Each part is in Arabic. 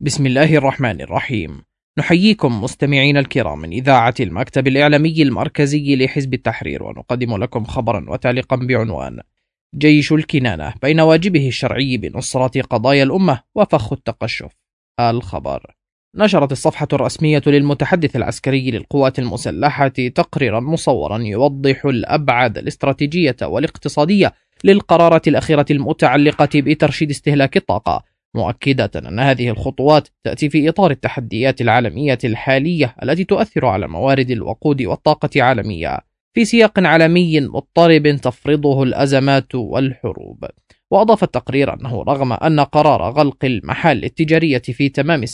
بسم الله الرحمن الرحيم. نحييكم مستمعين الكرام من إذاعة المكتب الإعلامي المركزي لحزب التحرير، ونقدم لكم خبرا وتعليقا بعنوان: جيش الكنانة بين واجبه الشرعي بنصرة قضايا الأمة وفخ التقشف. الخبر: نشرت الصفحة الرسمية للمتحدث العسكري للقوات المسلحة تقريرا مصورا يوضح الأبعاد الاستراتيجية والاقتصادية للقرارات الأخيرة المتعلقة بترشيد استهلاك الطاقة، مؤكدة أن هذه الخطوات تأتي في إطار التحديات العالمية الحالية التي تؤثر على موارد الوقود والطاقة عالمية في سياق عالمي مضطرب تفرضه الأزمات والحروب. وأضاف التقرير أنه رغم أن قرار غلق المحال التجارية في تمام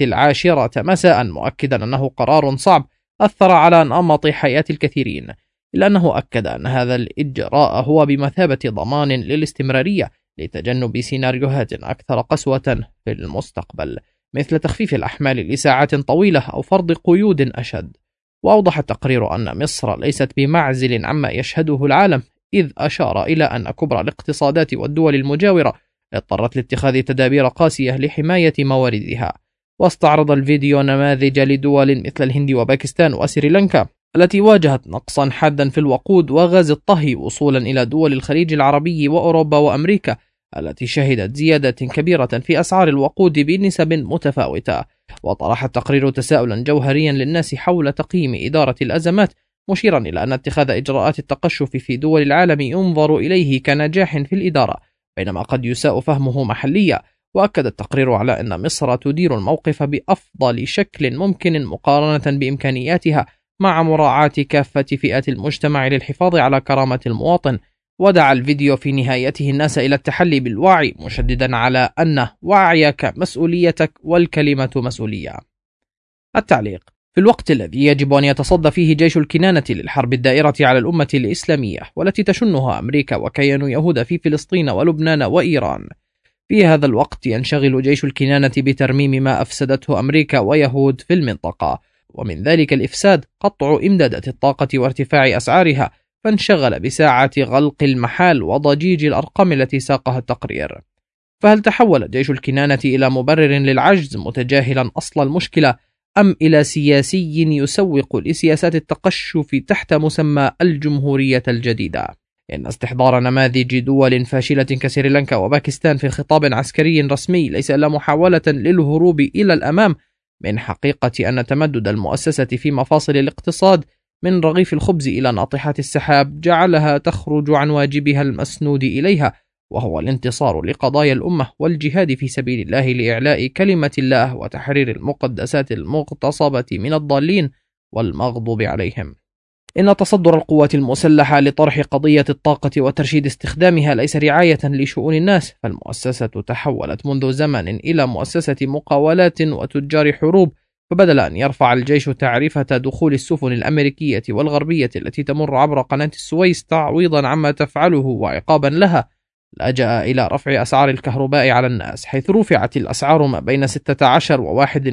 10:10 مساء، مؤكدا أنه قرار صعب أثر على نمط حياة الكثيرين، إلا أنه أكد أن هذا الإجراء هو بمثابة ضمان للاستمرارية لتجنب سيناريوهات أكثر قسوة في المستقبل، مثل تخفيف الأحمال لساعات طويلة أو فرض قيود أشد. وأوضح التقرير أن مصر ليست بمعزل عما يشهده العالم، إذ أشار إلى أن كبرى الاقتصادات والدول المجاورة اضطرت لاتخاذ تدابير قاسية لحماية مواردها. واستعرض الفيديو نماذج لدول مثل الهند وباكستان وسريلانكا التي واجهت نقصا حادا في الوقود وغاز الطهي، وصولا إلى دول الخليج العربي وأوروبا وأمريكا التي شهدت زيادة كبيرة في أسعار الوقود بنسب متفاوتة. وطرح التقرير تساؤلا جوهريا للناس حول تقييم إدارة الأزمات، مشيرا إلى أن اتخاذ إجراءات التقشف في دول العالم ينظر إليه كنجاح في الإدارة، بينما قد يساء فهمه محليا. وأكد التقرير على أن مصر تدير الموقف بأفضل شكل ممكن مقارنة بإمكانياتها، مع مراعاة كافة فئات المجتمع للحفاظ على كرامة المواطن. ودعا الفيديو في نهايته الناس إلى التحلي بالوعي، مشددا على أن وعيك مسؤوليتك والكلمة مسؤولية. التعليق: في الوقت الذي يجب أن يتصدى فيه جيش الكنانة للحرب الدائرة على الأمة الإسلامية والتي تشنها أمريكا وكيان يهود في فلسطين ولبنان وإيران، في هذا الوقت ينشغل جيش الكنانة بترميم ما أفسدته أمريكا ويهود في المنطقة، ومن ذلك الإفساد قطع إمدادات الطاقة وارتفاع أسعارها، فانشغل بساعة غلق المحال وضجيج الأرقام التي ساقها التقرير. فهل تحول جيش الكنانة إلى مبرر للعجز متجاهلا أصل المشكلة، أم إلى سياسي يسوق لسياسات التقشف تحت مسمى الجمهورية الجديدة؟ إن استحضار نماذج دول فاشلة كسريلانكا وباكستان في خطاب عسكري رسمي ليس إلا محاولة للهروب إلى الأمام من حقيقة أن تمدد المؤسسة في مفاصل الاقتصاد من رغيف الخبز إلى ناطحات السحاب جعلها تخرج عن واجبها المسنود إليها، وهو الانتصار لقضايا الأمة والجهاد في سبيل الله لإعلاء كلمة الله وتحرير المقدسات المغتصبة من الضالين والمغضوب عليهم. إن تصدر القوات المسلحة لطرح قضية الطاقة وترشيد استخدامها ليس رعاية لشؤون الناس، فالمؤسسة تحولت منذ زمن إلى مؤسسة مقاولات وتجار حروب. فبدل أن يرفع الجيش تعرفة دخول السفن الأمريكية والغربية التي تمر عبر قناة السويس تعويضا عما تفعله وعقابا لها، لجأ إلى رفع أسعار الكهرباء على الناس، حيث رفعت الأسعار ما بين 16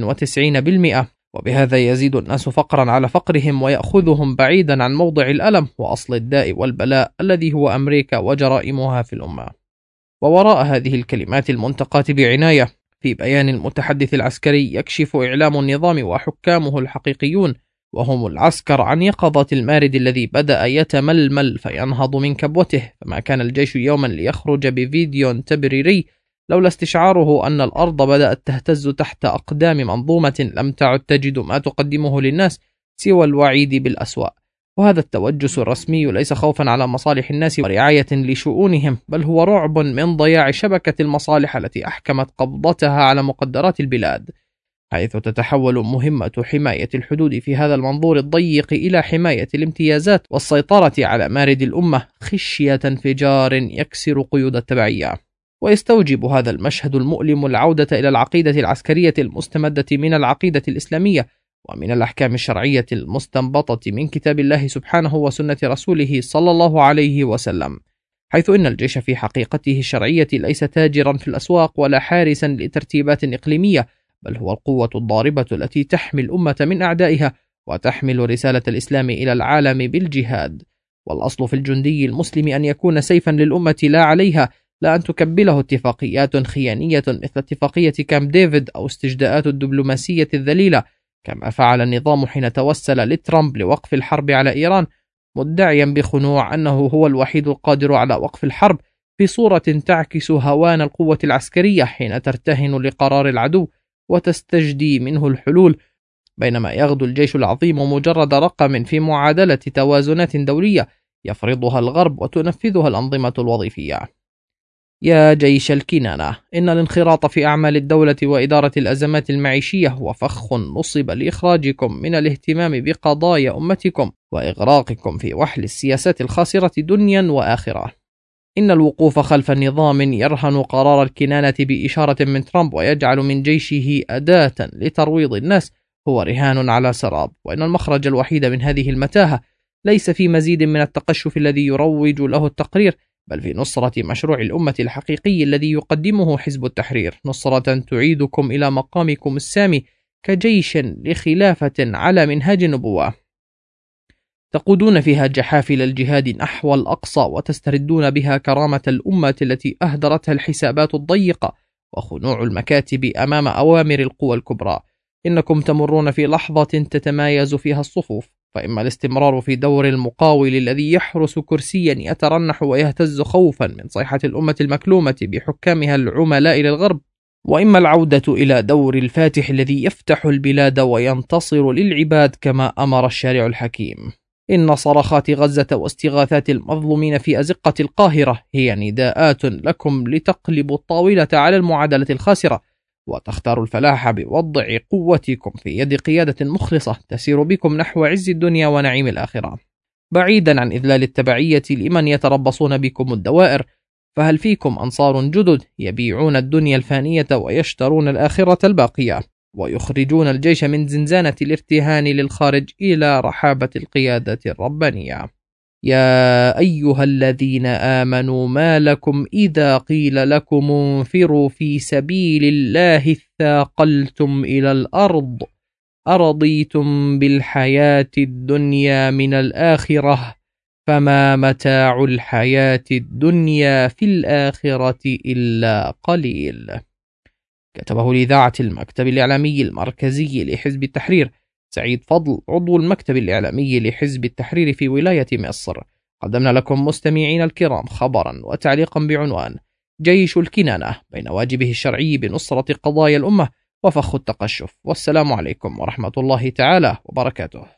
و91%، وبهذا يزيد الناس فقرا على فقرهم ويأخذهم بعيدا عن موضع الألم وأصل الداء والبلاء الذي هو أمريكا وجرائمها في الأمة. ووراء هذه الكلمات المنتقاة بعناية في بيان المتحدث العسكري يكشف إعلام النظام وحكامه الحقيقيون، وهم العسكر، عن يقظة المارد الذي بدأ يتململ فينهض من كبوته. فما كان الجيش يوما ليخرج بفيديو تبريري لولا استشعاره أن الأرض بدأت تهتز تحت أقدام منظومة لم تعد تجد ما تقدمه للناس سوى الوعيد بالأسوأ. وهذا التوجس الرسمي ليس خوفا على مصالح الناس ورعاية لشؤونهم، بل هو رعب من ضياع شبكة المصالح التي أحكمت قبضتها على مقدرات البلاد، حيث تتحول مهمة حماية الحدود في هذا المنظور الضيق إلى حماية الامتيازات والسيطرة على مارد الأمة خشية انفجار يكسر قيود التبعية. ويستوجب هذا المشهد المؤلم العودة إلى العقيدة العسكرية المستمدة من العقيدة الإسلامية ومن الأحكام الشرعية المستنبطة من كتاب الله سبحانه وسنة رسوله صلى الله عليه وسلم، حيث إن الجيش في حقيقته الشرعية ليس تاجرا في الأسواق ولا حارسا لترتيبات إقليمية، بل هو القوة الضاربة التي تحمي الأمة من أعدائها وتحمل رسالة الإسلام إلى العالم بالجهاد. والأصل في الجندي المسلم أن يكون سيفا للأمة لا عليها، لا أن تكبله اتفاقيات خيانية مثل اتفاقية كامب ديفيد أو استجداءات الدبلوماسية الذليلة، كما فعل النظام حين توسل لترامب لوقف الحرب على إيران، مدعيا بخنوع أنه هو الوحيد القادر على وقف الحرب، في صورة تعكس هوان القوة العسكرية حين ترتهن لقرار العدو وتستجدي منه الحلول، بينما يغدو الجيش العظيم مجرد رقم في معادلة توازنات دولية يفرضها الغرب وتنفذها الأنظمة الوظيفية. يا جيش الكنانة، إن الانخراط في أعمال الدولة وإدارة الأزمات المعيشية هو فخ نصب لإخراجكم من الاهتمام بقضايا أمتكم وإغراقكم في وحل السياسات الخاسرة دنيا وآخرة. إن الوقوف خلف النظام يرهن قرار الكنانة بإشارة من ترامب ويجعل من جيشه أداة لترويض الناس هو رهان على سراب، وإن المخرج الوحيد من هذه المتاهة ليس في مزيد من التقشف الذي يروج له التقرير، بل في نصرة مشروع الأمة الحقيقي الذي يقدمه حزب التحرير، نصرة تعيدكم إلى مقامكم السامي كجيش لخلافة على منهاج النبوة، تقودون فيها جحافل الجهاد نحو الأقصى وتستردون بها كرامة الأمة التي أهدرتها الحسابات الضيقة وخنوع المكاتب أمام أوامر القوى الكبرى. إنكم تمرون في لحظة تتمايز فيها الصفوف، فإما الاستمرار في دور المقاول الذي يحرس كرسيا يترنح ويهتز خوفا من صيحة الأمة المكلومة بحكامها العملاء للغرب، وإما العودة إلى دور الفاتح الذي يفتح البلاد وينتصر للعباد كما أمر الشارع الحكيم. إن صرخات غزة واستغاثات المظلومين في أزقة القاهرة هي نداءات لكم لتقلبوا الطاولة على المعادلة الخاسرة وتختاروا الفلاح بوضع قوتكم في يد قيادة مخلصة تسير بكم نحو عز الدنيا ونعيم الآخرة، بعيدا عن إذلال التبعية لمن يتربصون بكم الدوائر. فهل فيكم أنصار جدد يبيعون الدنيا الفانية ويشترون الآخرة الباقية، ويخرجون الجيش من زنزانة الارتهان للخارج إلى رحابة القيادة الربانية؟ يا أيها الذين آمنوا ما لكم إذا قيل لكم انفروا في سبيل الله اثاقلتم إلى الأرض أرضيتم بالحياة الدنيا من الآخرة فما متاع الحياة الدنيا في الآخرة إلا قليل. كتبه لإذاعة المكتب الإعلامي المركزي لحزب التحرير سعيد فضل، عضو المكتب الإعلامي لحزب التحرير في ولاية مصر. قدمنا لكم مستمعين الكرام خبرا وتعليقا بعنوان: جيش الكنانة بين واجبه الشرعي بنصرة قضايا الأمة وفخ التقشف. والسلام عليكم ورحمة الله تعالى وبركاته.